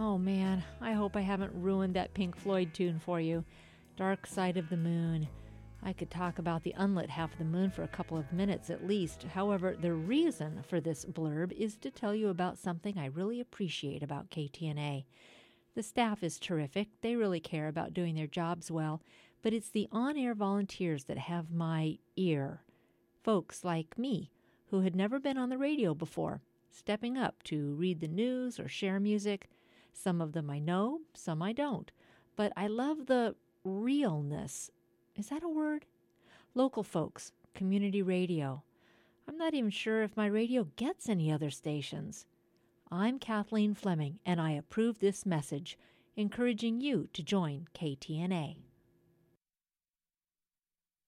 Oh man, I hope I haven't ruined that Pink Floyd tune for you. Dark Side of the Moon. I could talk about the unlit half of the moon for a couple of minutes at least. However, the reason for this blurb is to tell you about something I really appreciate about KTNA. The staff is terrific. They really care about doing their jobs well, but it's the on-air volunteers that have my ear. Folks like me, who had never been on the radio before, stepping up to read the news or share music. Some of them I know, some I don't. But I love the realness. Is that a word? Local folks, community radio. I'm not even sure if my radio gets any other stations. I'm Kathleen Fleming, and I approve this message, encouraging you to join KTNA.